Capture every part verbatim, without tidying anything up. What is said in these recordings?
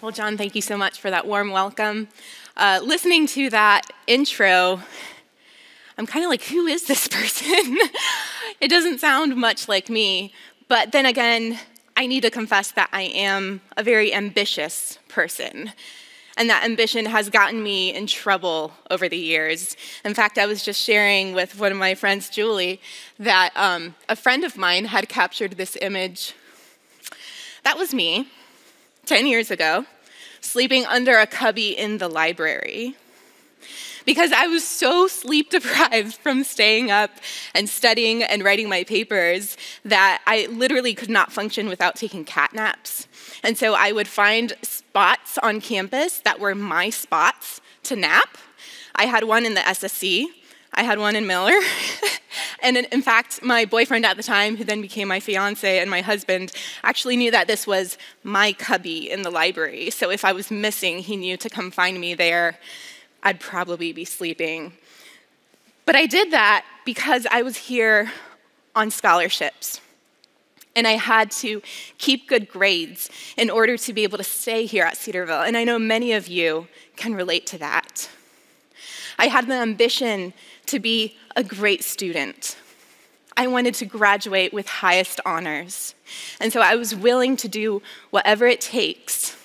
Well, John, thank you so much for that warm welcome. Uh, listening to that intro, I'm kind of like, who is this person? It doesn't sound much like me. But then again, I need to confess that I am a very ambitious person. And that ambition has gotten me in trouble over the years. In fact, I was just sharing with one of my friends, Julie, that um, a friend of mine had captured this image. That was me, ten years ago, sleeping under a cubby in the library. Because I was so sleep deprived from staying up and studying and writing my papers that I literally could not function without taking cat naps. And so I would find spots on campus that were my spots to nap. I had one in the S S C. I had one in Miller. And in, in fact, my boyfriend at the time, who then became my fiance and my husband, actually knew that this was my cubby in the library. So if I was missing, he knew to come find me there. I'd probably be sleeping. But I did that because I was here on scholarships. And I had to keep good grades in order to be able to stay here at Cedarville. And I know many of you can relate to that. I had the ambition to be a great student. I wanted to graduate with highest honors. And so I was willing to do whatever it takes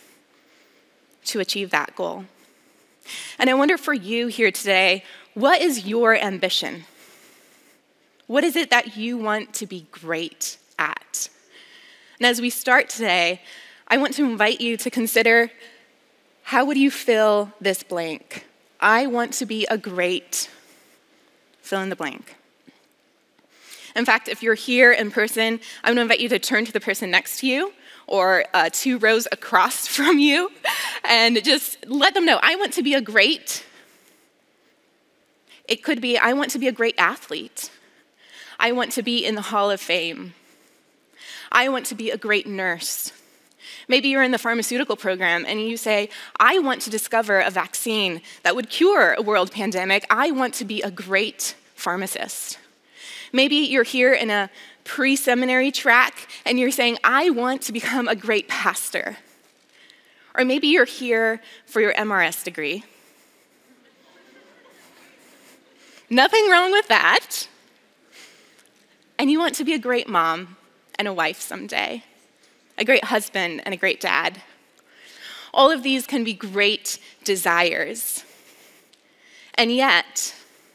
to achieve that goal. And I wonder for you here today, what is your ambition? What is it that you want to be great at? And as we start today, I want to invite you to consider, how would you fill this blank? I want to be a great, fill in the blank. In fact, if you're here in person, I'm gonna invite you to turn to the person next to you or uh, two rows across from you and just let them know, I want to be a great. It could be, I want to be a great athlete. I want to be in the Hall of Fame. I want to be a great nurse. Maybe you're in the pharmaceutical program and you say, I want to discover a vaccine that would cure a world pandemic. I want to be a great pharmacist. Maybe you're here in a pre-seminary track and you're saying, I want to become a great pastor. Or maybe you're here for your M R S degree. Nothing wrong with that. And you want to be a great mom and a wife someday, a great husband and a great dad. All of these can be great desires. And yet,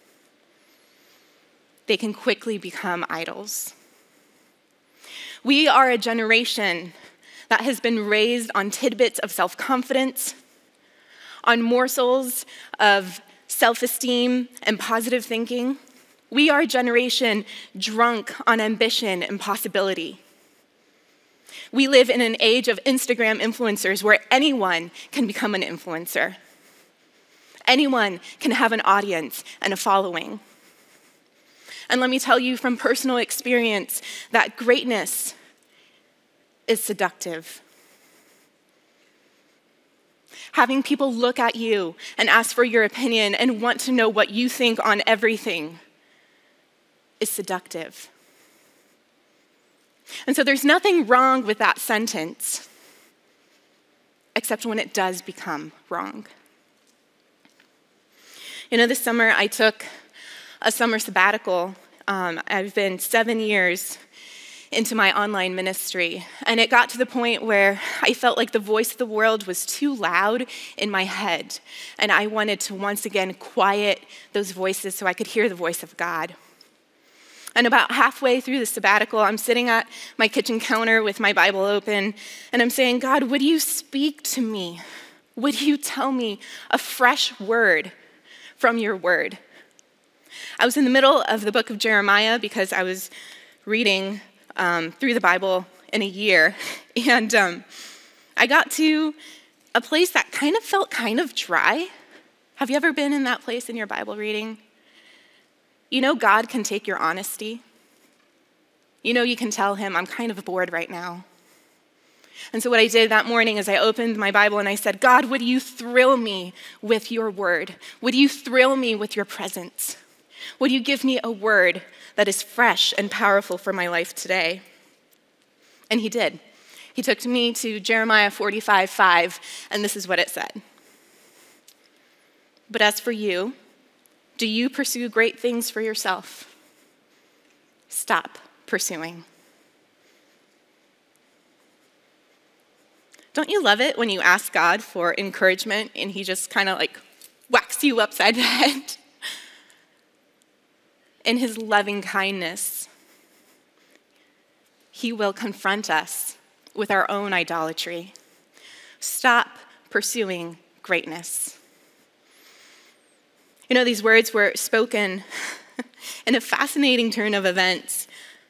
they can quickly become idols. We are a generation that has been raised on tidbits of self-confidence, on morsels of self-esteem and positive thinking. We are a generation drunk on ambition and possibility. We live in an age of Instagram influencers where anyone can become an influencer. Anyone can have an audience and a following. And let me tell you from personal experience that greatness is seductive. Having people look at you and ask for your opinion and want to know what you think on everything is seductive. And so there's nothing wrong with that sentence, except when it does become wrong. You know, this summer I took a summer sabbatical. Um, I've been seven years into my online ministry, and it got to the point where I felt like the voice of the world was too loud in my head, and I wanted to once again quiet those voices so I could hear the voice of God. And about halfway through the sabbatical, I'm sitting at my kitchen counter with my Bible open, and I'm saying, God, would you speak to me? Would you tell me a fresh word from your word? I was in the middle of the book of Jeremiah because I was reading um, through the Bible in a year, and um, I got to a place that kind of felt kind of dry. Have you ever been in that place in your Bible reading? You know God can take your honesty. You know you can tell him, I'm kind of bored right now. And so what I did that morning is I opened my Bible and I said, God, would you thrill me with your word? Would you thrill me with your presence? Would you give me a word that is fresh and powerful for my life today? And he did. He took me to Jeremiah forty-five five, and this is what it said. But as for you, do you pursue great things for yourself? Stop pursuing. Don't you love it when you ask God for encouragement and he just kind of like whacks you upside the head? In his loving kindness, he will confront us with our own idolatry. Stop pursuing greatness. You know, these words were spoken in a fascinating turn of events.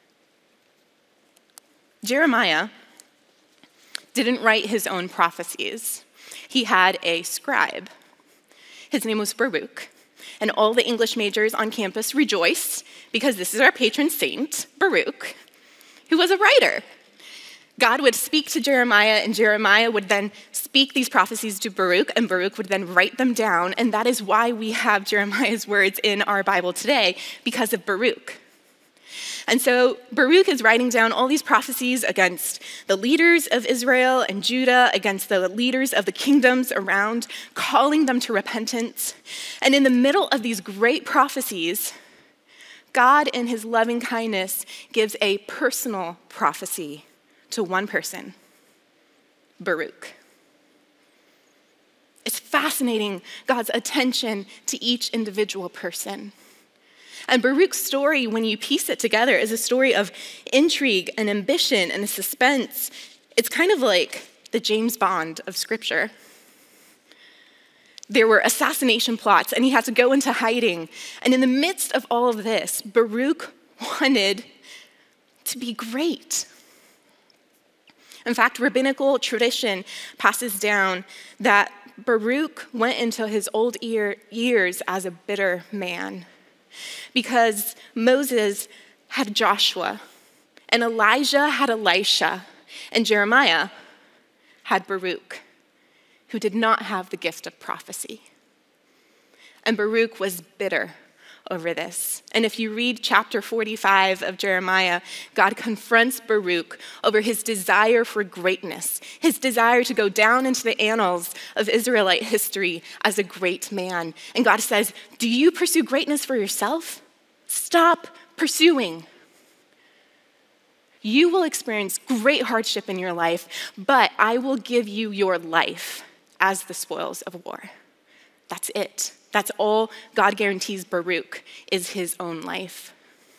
Jeremiah didn't write his own prophecies. He had a scribe. His name was Baruch. And all the English majors on campus rejoiced because this is our patron saint, Baruch, who was a writer. God would speak to Jeremiah, and Jeremiah would then speak these prophecies to Baruch, and Baruch would then write them down, and that is why we have Jeremiah's words in our Bible today, because of Baruch. And so Baruch is writing down all these prophecies against the leaders of Israel and Judah, against the leaders of the kingdoms around, calling them to repentance. And in the middle of these great prophecies, God, in his loving kindness, gives a personal prophecy to one person, Baruch. It's fascinating, God's attention to each individual person. And Baruch's story, when you piece it together, is a story of intrigue and ambition and suspense. It's kind of like the James Bond of Scripture. There were assassination plots, and he had to go into hiding. And in the midst of all of this, Baruch wanted to be great. In fact, rabbinical tradition passes down that Baruch went into his old ear, years as a bitter man because Moses had Joshua, and Elijah had Elisha, and Jeremiah had Baruch, who did not have the gift of prophecy. And Baruch was bitter over this. And if you read chapter forty-five of Jeremiah, God confronts Baruch over his desire for greatness, his desire to go down into the annals of Israelite history as a great man. And God says, do you pursue greatness for yourself? Stop pursuing. You will experience great hardship in your life, but I will give you your life as the spoils of war. That's it. That's all God guarantees Baruch is his own life.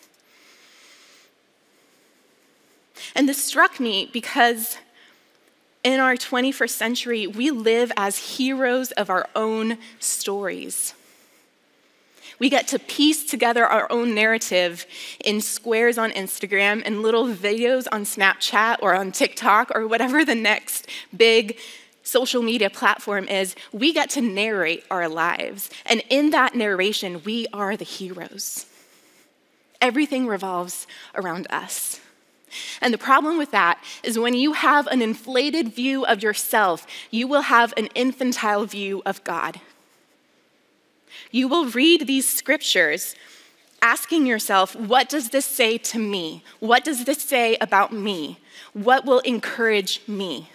And this struck me because in our twenty-first century, we live as heroes of our own stories. We get to piece together our own narrative in squares on Instagram and little videos on Snapchat or on TikTok or whatever the next big social media platform is. We get to narrate our lives. And in that narration, we are the heroes. Everything revolves around us. And the problem with that is when you have an inflated view of yourself, you will have an infantile view of God. You will read these scriptures asking yourself, what does this say to me? What does this say about me? What will encourage me?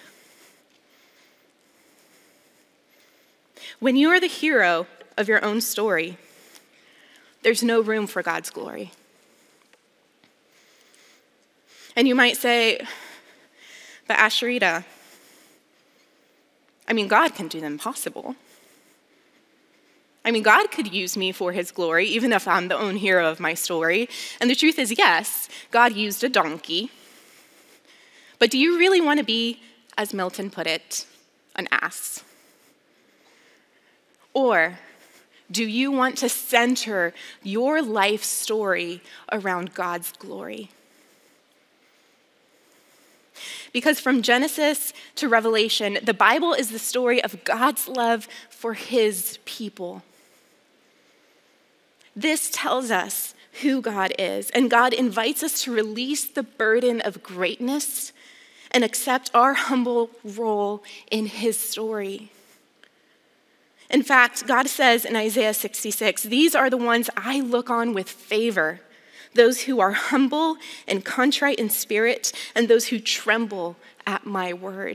When you are the hero of your own story, there's no room for God's glory. And you might say, but Asheritah, I mean, God can do the impossible. I mean, God could use me for his glory, even if I'm the own hero of my story. And the truth is, yes, God used a donkey. But do you really want to be, as Milton put it, an ass? Or do you want to center your life story around God's glory? Because from Genesis to Revelation, the Bible is the story of God's love for his people. This tells us who God is, and God invites us to release the burden of greatness and accept our humble role in his story. In fact, God says in Isaiah sixty-six, these are the ones I look on with favor, those who are humble and contrite in spirit, and those who tremble at my word.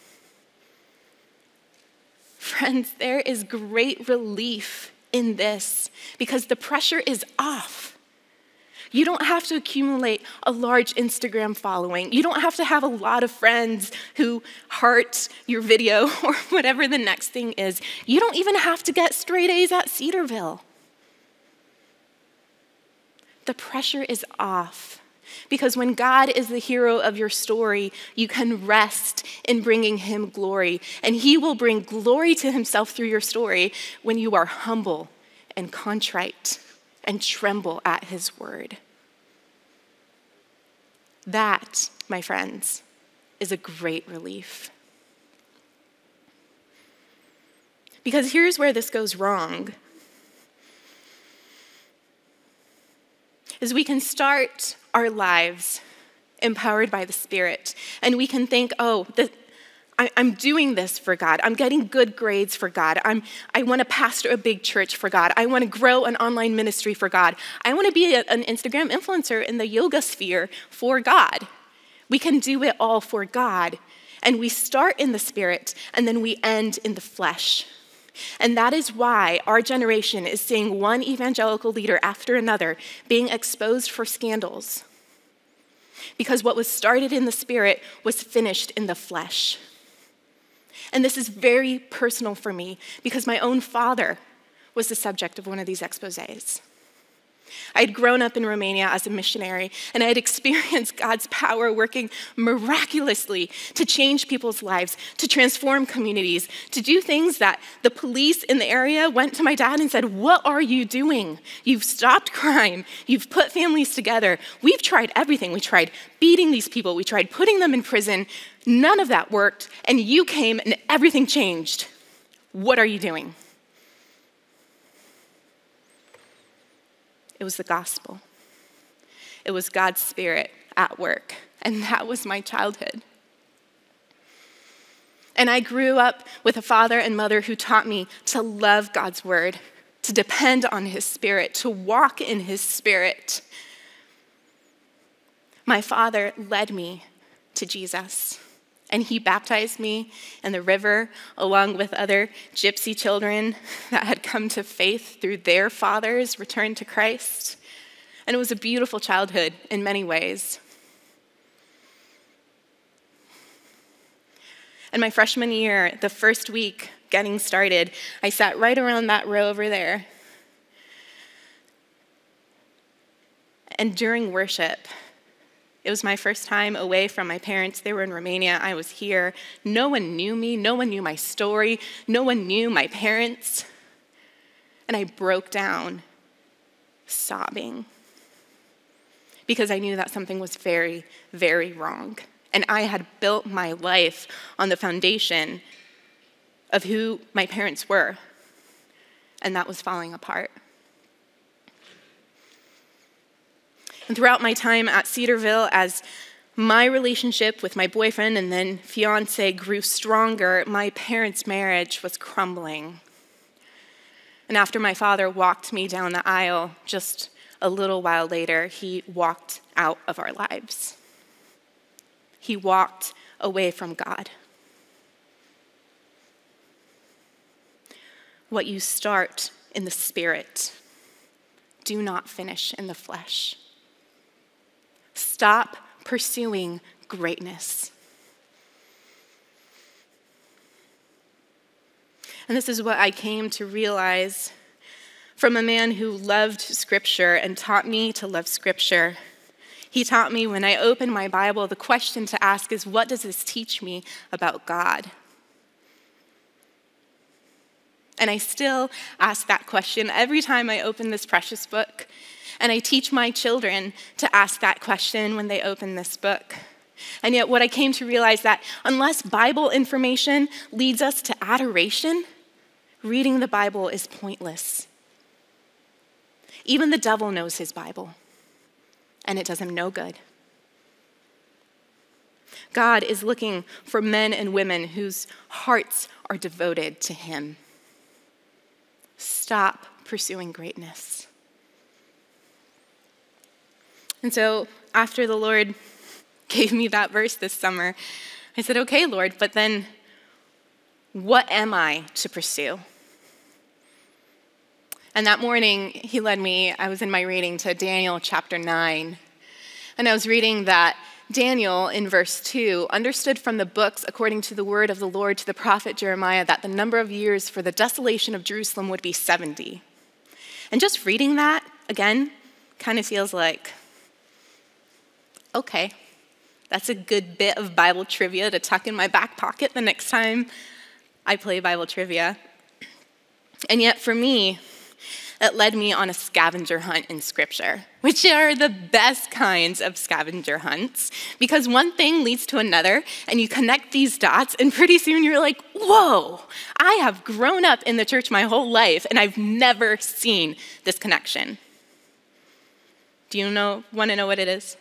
Friends, there is great relief in this because the pressure is off. You don't have to accumulate a large Instagram following. You don't have to have a lot of friends who heart your video or whatever the next thing is. You don't even have to get straight A's at Cedarville. The pressure is off because when God is the hero of your story, you can rest in bringing him glory. And he will bring glory to himself through your story when you are humble and contrite and tremble at his word. That, my friends, is a great relief. Because here's where this goes wrong. Is we can start our lives empowered by the Spirit, and we can think, oh, the, I, I'm doing this for God. I'm getting good grades for God. I'm, I want to pastor a big church for God. I want to grow an online ministry for God. I want to be a, an Instagram influencer in the yoga sphere for God. We can do it all for God, and we start in the Spirit, and then we end in the flesh. And that is why our generation is seeing one evangelical leader after another being exposed for scandals. Because what was started in the Spirit was finished in the flesh. And this is very personal for me because my own father was the subject of one of these exposés. I had grown up in Romania as a missionary, and I had experienced God's power working miraculously to change people's lives, to transform communities, to do things that the police in the area went to my dad and said, "What are you doing? You've stopped crime. You've put families together. We've tried everything. We tried beating these people. We tried putting them in prison. None of that worked, and you came and everything changed. What are you doing?" It was the gospel. It was God's Spirit at work, and that was my childhood. And I grew up with a father and mother who taught me to love God's word, to depend on his Spirit, to walk in his Spirit. My father led me to Jesus, and he baptized me in the river along with other gypsy children that had come to faith through their father's return to Christ. And it was a beautiful childhood in many ways. And my freshman year, the first week getting started, I sat right around that row over there. And during worship, it was my first time away from my parents. They were in Romania. I was here. No one knew me. No one knew my story. No one knew my parents. And I broke down sobbing because I knew that something was very, very wrong. And I had built my life on the foundation of who my parents were, and that was falling apart. And throughout my time at Cedarville, as my relationship with my boyfriend and then fiance grew stronger, my parents' marriage was crumbling. And after my father walked me down the aisle, just a little while later, he walked out of our lives. He walked away from God. What you start in the Spirit, do not finish in the flesh. Stop pursuing greatness. And this is what I came to realize from a man who loved Scripture and taught me to love Scripture. He taught me when I open my Bible, the question to ask is, what does this teach me about God? And I still ask that question every time I open this precious book. And I teach my children to ask that question when they open this book. And yet what I came to realize that unless Bible information leads us to adoration, reading the Bible is pointless. Even the devil knows his Bible, and it does him no good. God is looking for men and women whose hearts are devoted to him. Stop pursuing greatness. And so after the Lord gave me that verse this summer, I said, okay, Lord, but then what am I to pursue? And that morning, he led me, I was in my reading to Daniel chapter nine. And I was reading that Daniel, in verse two, understood from the books, according to the word of the Lord to the prophet Jeremiah, that the number of years for the desolation of Jerusalem would be seventy. And just reading that, again, kind of feels like, okay, that's a good bit of Bible trivia to tuck in my back pocket the next time I play Bible trivia. And yet for me, it led me on a scavenger hunt in Scripture, which are the best kinds of scavenger hunts, because one thing leads to another, and you connect these dots, and pretty soon you're like, whoa, I have grown up in the church my whole life, and I've never seen this connection. Do you know, want to know what it is?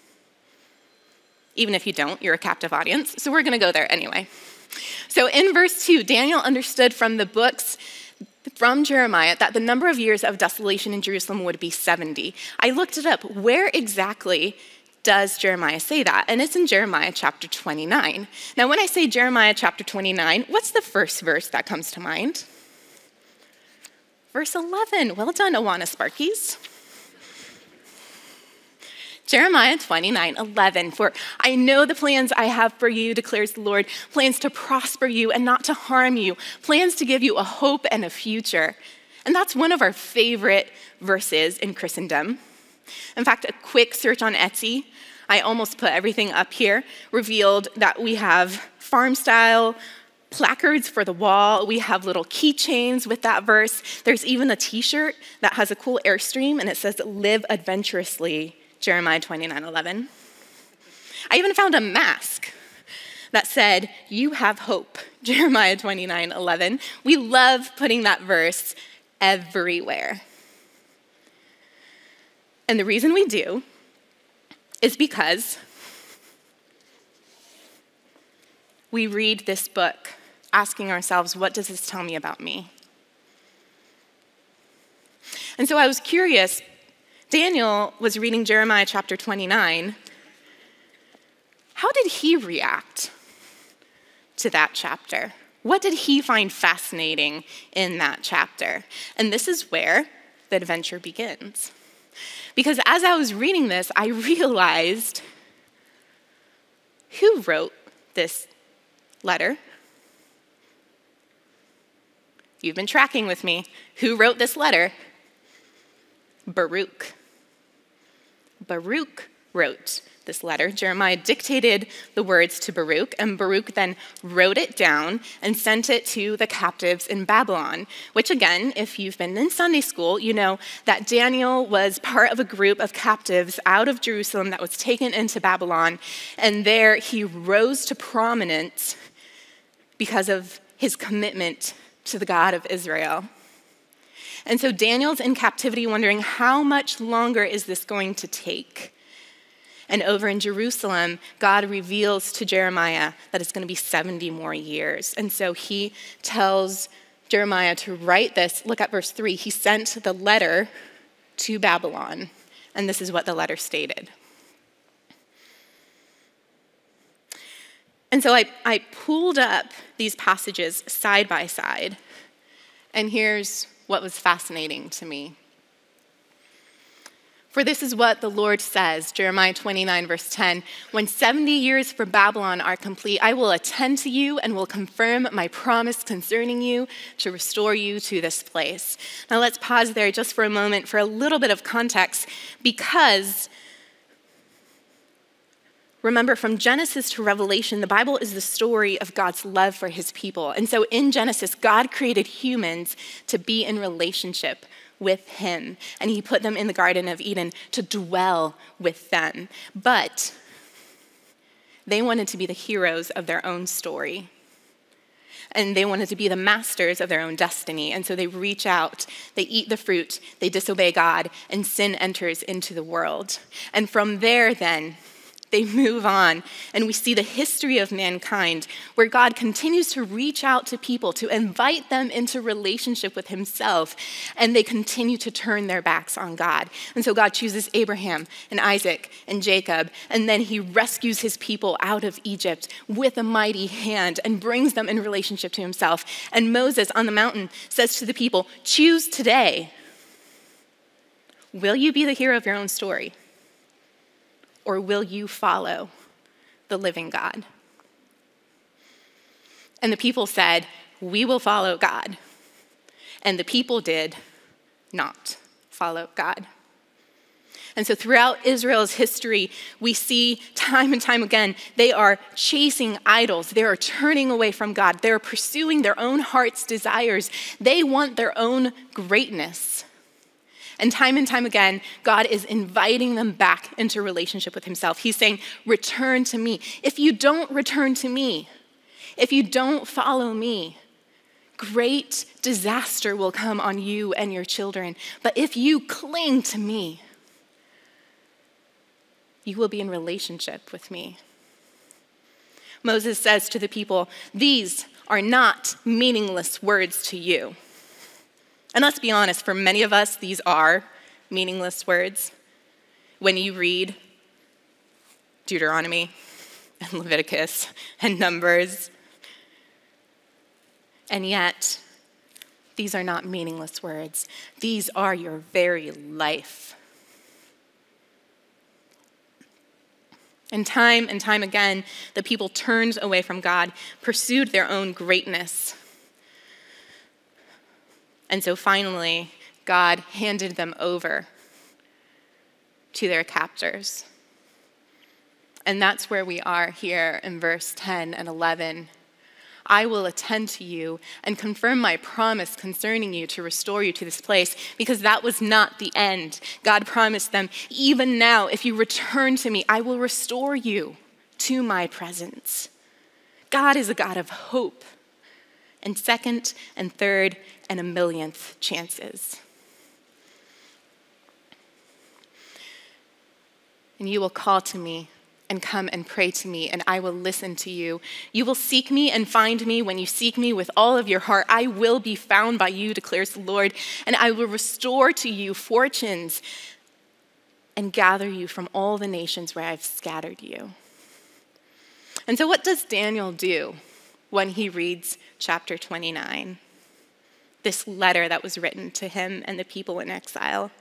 Even if you don't, you're a captive audience, so we're going to go there anyway. So in verse two, Daniel understood from the books from Jeremiah that the number of years of desolation in Jerusalem would be seventy. I looked it up. Where exactly does Jeremiah say that? And it's in Jeremiah chapter twenty-nine. Now, when I say Jeremiah chapter twenty-nine, what's the first verse that comes to mind? Verse eleven. Well done, Awana Sparkies. Jeremiah twenty-nine, eleven, for I know the plans I have for you, declares the Lord, plans to prosper you and not to harm you, plans to give you a hope and a future. And that's one of our favorite verses in Christendom. In fact, a quick search on Etsy, I almost put everything up here, revealed that we have farm-style placards for the wall. We have little keychains with that verse. There's even a t-shirt that has a cool Airstream, and it says, live adventurously, Jeremiah twenty-nine, eleven. I even found a mask that said, you have hope, Jeremiah twenty-nine, eleven. We love putting that verse everywhere. And the reason we do is because we read this book asking ourselves, what does this tell me about me? And so I was curious. Daniel was reading Jeremiah chapter twenty-nine. How did he react to that chapter? What did he find fascinating in that chapter? And this is where the adventure begins. Because as I was reading this, I realized who wrote this letter? You've been tracking with me. Who wrote this letter? Baruch. Baruch wrote this letter. Jeremiah dictated the words to Baruch, and Baruch then wrote it down and sent it to the captives in Babylon, which again, if you've been in Sunday school, you know that Daniel was part of a group of captives out of Jerusalem that was taken into Babylon, and there he rose to prominence because of his commitment to the God of Israel. And so Daniel's in captivity wondering, how much longer is this going to take? And over in Jerusalem, God reveals to Jeremiah that it's going to be seventy more years. And so he tells Jeremiah to write this. Look at verse three. He sent the letter to Babylon. And this is what the letter stated. And so I, I pulled up these passages side by side. And here's what was fascinating to me. For this is what the Lord says, Jeremiah twenty-nine, verse ten, when seventy years for Babylon are complete, I will attend to you and will confirm my promise concerning you to restore you to this place. Now let's pause there just for a moment for a little bit of context, because remember, from Genesis to Revelation, the Bible is the story of God's love for his people. And so in Genesis, God created humans to be in relationship with him. And he put them in the Garden of Eden to dwell with them. But they wanted to be the heroes of their own story. And they wanted to be the masters of their own destiny. And so they reach out, they eat the fruit, they disobey God, and sin enters into the world. And from there then, They move on, and we see the history of mankind where God continues to reach out to people to invite them into relationship with himself, and they continue to turn their backs on God. And so God chooses Abraham and Isaac and Jacob, and then he rescues his people out of Egypt with a mighty hand and brings them in relationship to himself. And Moses on the mountain says to the people, choose today. Will you be the hero of your own story? Or will you follow the living God? And the people said, we will follow God. And the people did not follow God. And so throughout Israel's history, we see time and time again, they are chasing idols. They are turning away from God. They're pursuing their own heart's desires. They want their own greatness. And time and time again, God is inviting them back into relationship with himself. He's saying, return to me. If you don't return to me, if you don't follow me, great disaster will come on you and your children. But if you cling to me, you will be in relationship with me. Moses says to the people, these are not meaningless words to you. And let's be honest, for many of us, these are meaningless words. When you read Deuteronomy and Leviticus and Numbers, and yet, these are not meaningless words. These are your very life. And time and time again, the people turned away from God, pursued their own greatness. And so finally, God handed them over to their captors. And that's where we are here in verse ten and eleven. I will attend to you and confirm my promise concerning you to restore you to this place, because that was not the end. God promised them, even now, if you return to me, I will restore you to my presence. God is a God of hope, and second and third and a millionth chances. And you will call to me and come and pray to me, and I will listen to you. You will seek me and find me when you seek me with all of your heart. I will be found by you, declares the Lord, and I will restore to you fortunes and gather you from all the nations where I've scattered you. And so what does Daniel do when he reads chapter twenty-nine? This letter that was written to him and the people in exile.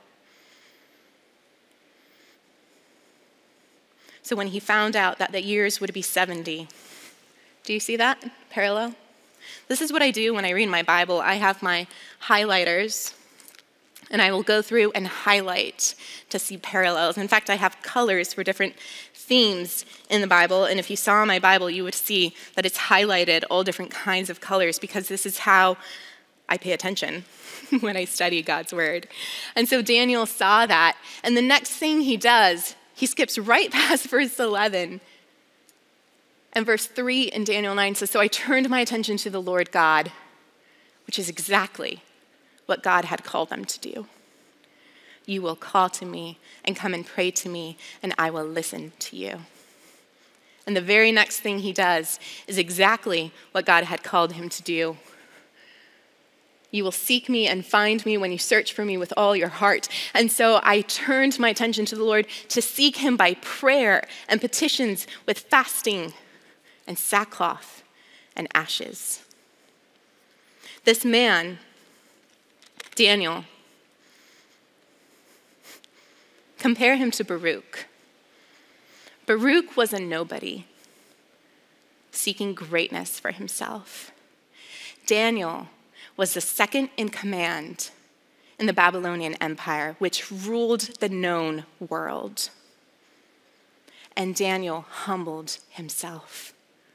So when he found out that the years would be seventy, do you see that parallel? This is what I do when I read my Bible. I have my highlighters, and I will go through and highlight to see parallels. In fact, I have colors for different themes in the Bible, and if you saw my Bible, you would see that it's highlighted all different kinds of colors, because this is how I pay attention when I study God's word. And so Daniel saw that, and the next thing he does, he skips right past verse eleven. And verse three in Daniel nine says, so I turned my attention to the Lord God, which is exactly what God had called them to do. You will call to me and come and pray to me, and I will listen to you. And the very next thing he does is exactly what God had called him to do. You will seek me and find me when you search for me with all your heart. And so I turned my attention to the Lord to seek him by prayer and petitions with fasting and sackcloth and ashes. This man, Daniel, compare him to Baruch. Baruch was a nobody, seeking greatness for himself. Daniel was the second in command in the Babylonian Empire, which ruled the known world. And Daniel humbled himself.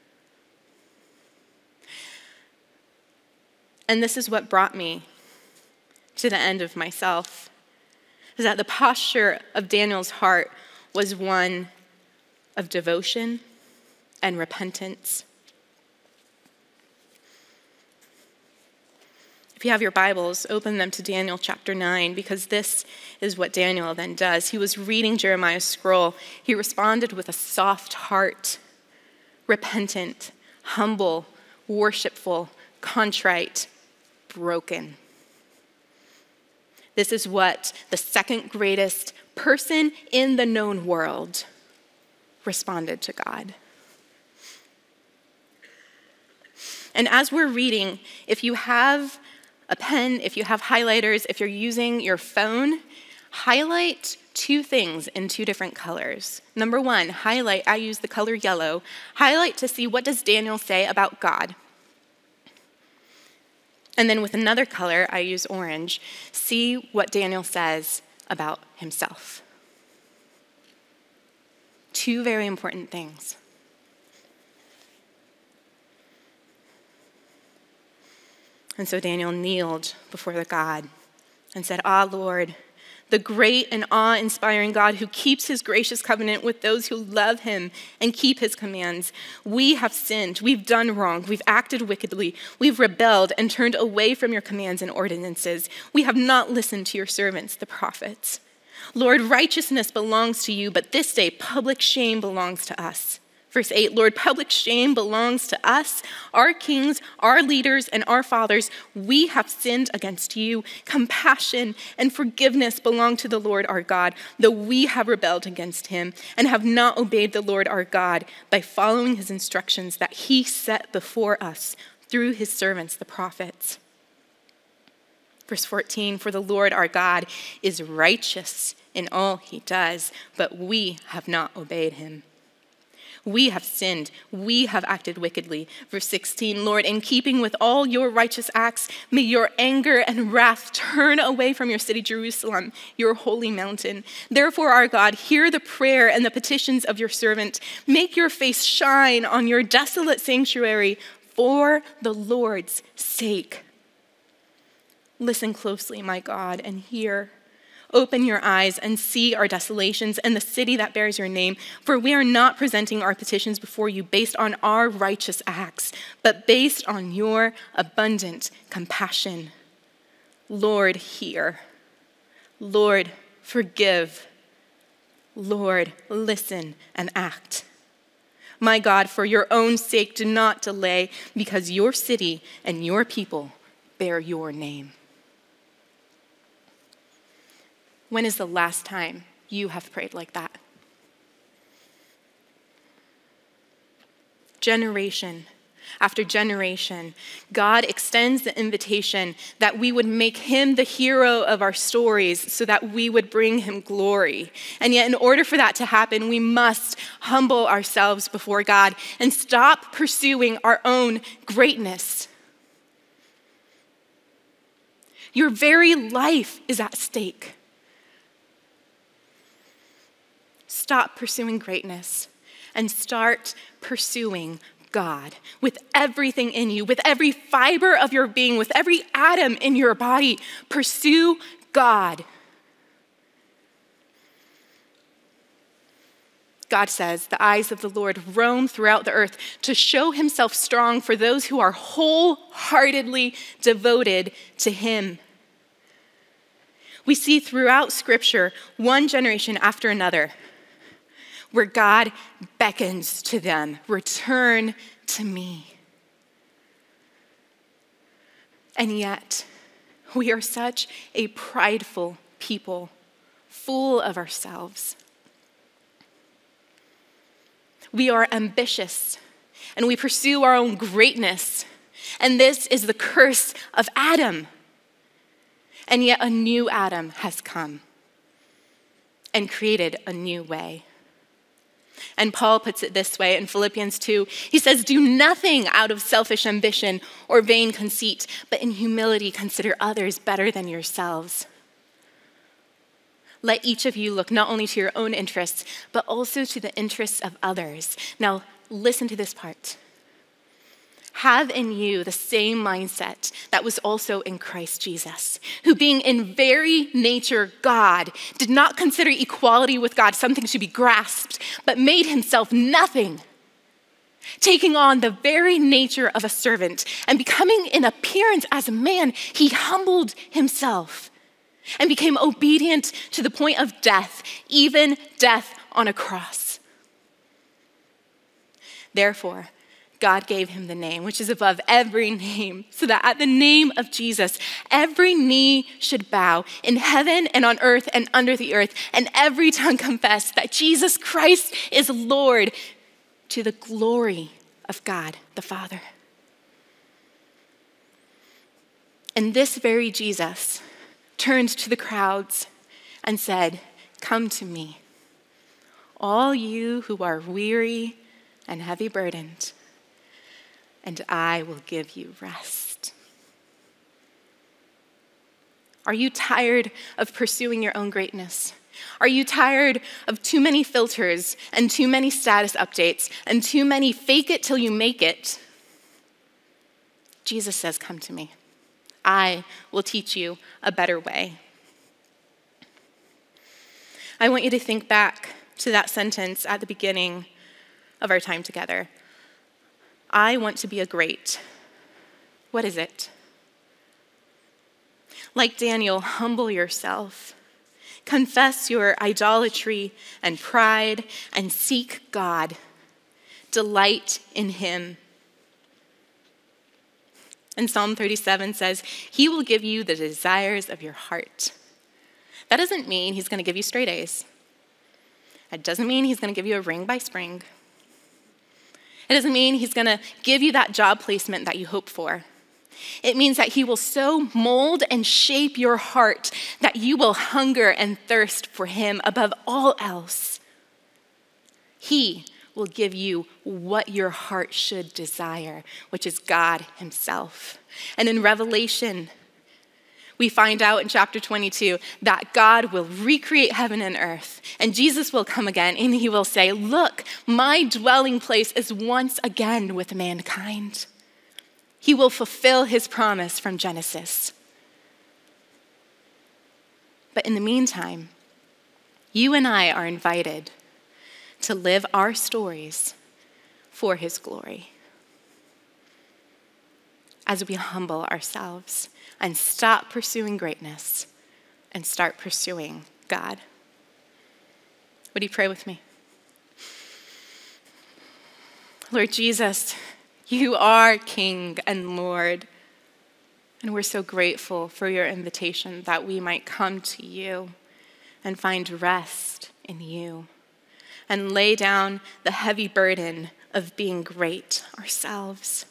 And this is what brought me to the end of myself, is that the posture of Daniel's heart was one of devotion and repentance. If If you have your Bibles, open them to Daniel chapter nine, because this is what Daniel then does. He was reading Jeremiah's scroll. He responded with a soft heart, repentant, humble, worshipful, contrite, broken. This is what the second greatest person in the known world responded to God. And as we're reading, if you have a pen, if you have highlighters, if you're using your phone, highlight two things in two different colors. Number one, highlight, I use the color yellow, highlight to see what does Daniel say about God. And then with another color, I use orange, see what Daniel says about himself. Two very important things. And so Daniel kneeled before the God and said, "Ah, Lord, the great and awe-inspiring God who keeps his gracious covenant with those who love him and keep his commands. We have sinned, we've done wrong, we've acted wickedly, we've rebelled and turned away from your commands and ordinances. We have not listened to your servants, the prophets. Lord, righteousness belongs to you, but this day public shame belongs to us." Verse eight, Lord, public shame belongs to us, our kings, our leaders, and our fathers. We have sinned against you. Compassion and forgiveness belong to the Lord our God, though we have rebelled against him and have not obeyed the Lord our God by following his instructions that he set before us through his servants, the prophets. Verse fourteen, for the Lord our God is righteous in all he does, but we have not obeyed him. We have sinned, we have acted wickedly. Verse sixteen, Lord, in keeping with all your righteous acts, may your anger and wrath turn away from your city, Jerusalem, your holy mountain. Therefore, our God, hear the prayer and the petitions of your servant. Make your face shine on your desolate sanctuary for the Lord's sake. Listen closely, my God, and hear. Open your eyes and see our desolations and the city that bears your name, for we are not presenting our petitions before you based on our righteous acts, but based on your abundant compassion. Lord, hear. Lord, forgive. Lord, listen and act. My God, for your own sake, do not delay, because your city and your people bear your name. When is the last time you have prayed like that? Generation after generation, God extends the invitation that we would make him the hero of our stories so that we would bring him glory. And yet, in order for that to happen, we must humble ourselves before God and stop pursuing our own greatness. Your very life is at stake. Stop pursuing greatness and start pursuing God with everything in you, with every fiber of your being, with every atom in your body. Pursue God. God says, the eyes of the Lord roam throughout the earth to show himself strong for those who are wholeheartedly devoted to him. We see throughout Scripture, one generation after another, where God beckons to them, return to me. And yet, we are such a prideful people, full of ourselves. We are ambitious, and we pursue our own greatness. And this is the curse of Adam. And yet a new Adam has come and created a new way. And Paul puts it this way in Philippians two. He says, do nothing out of selfish ambition or vain conceit, but in humility consider others better than yourselves. Let each of you look not only to your own interests, but also to the interests of others. Now, listen to this part. Have in you the same mindset that was also in Christ Jesus, who being in very nature God, did not consider equality with God something to be grasped, but made himself nothing, taking on the very nature of a servant and becoming in appearance as a man, he humbled himself and became obedient to the point of death, even death on a cross. Therefore, God gave him the name which is above every name, so that at the name of Jesus, every knee should bow in heaven and on earth and under the earth, and every tongue confess that Jesus Christ is Lord, to the glory of God the Father. And this very Jesus turned to the crowds and said, "Come to me, all you who are weary and heavy burdened, and I will give you rest." Are you tired of pursuing your own greatness? Are you tired of too many filters and too many status updates and too many fake it till you make it? Jesus says, "Come to me. I will teach you a better way." I want you to think back to that sentence at the beginning of our time together. I want to be a great. What is it? Like Daniel, humble yourself. Confess your idolatry and pride and seek God. Delight in him. And Psalm thirty-seven says, he will give you the desires of your heart. That doesn't mean he's going to give you straight A's. It doesn't mean he's going to give you a ring by spring. It doesn't mean he's going to give you that job placement that you hope for. It means that he will so mold and shape your heart that you will hunger and thirst for him above all else. He will give you what your heart should desire, which is God himself. And in Revelation, we find out in chapter twenty-two that God will recreate heaven and earth, and Jesus will come again, and he will say, "Look, my dwelling place is once again with mankind." He will fulfill his promise from Genesis. But in the meantime, you and I are invited to live our stories for his glory as we humble ourselves and stop pursuing greatness and start pursuing God. Would you pray with me? Lord Jesus, you are King and Lord, and we're so grateful for your invitation that we might come to you and find rest in you and lay down the heavy burden of being great ourselves.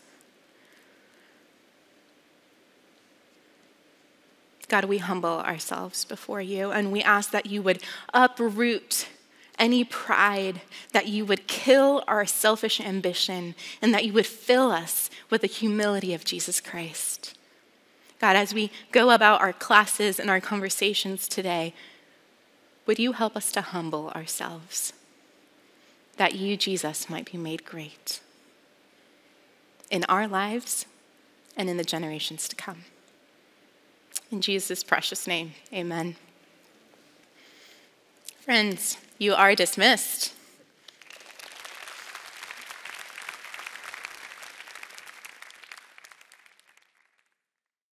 God, we humble ourselves before you, and we ask that you would uproot any pride, that you would kill our selfish ambition, and that you would fill us with the humility of Jesus Christ. God, as we go about our classes and our conversations today, would you help us to humble ourselves, that you, Jesus, might be made great in our lives and in the generations to come. In Jesus' precious name, amen. Friends, you are dismissed.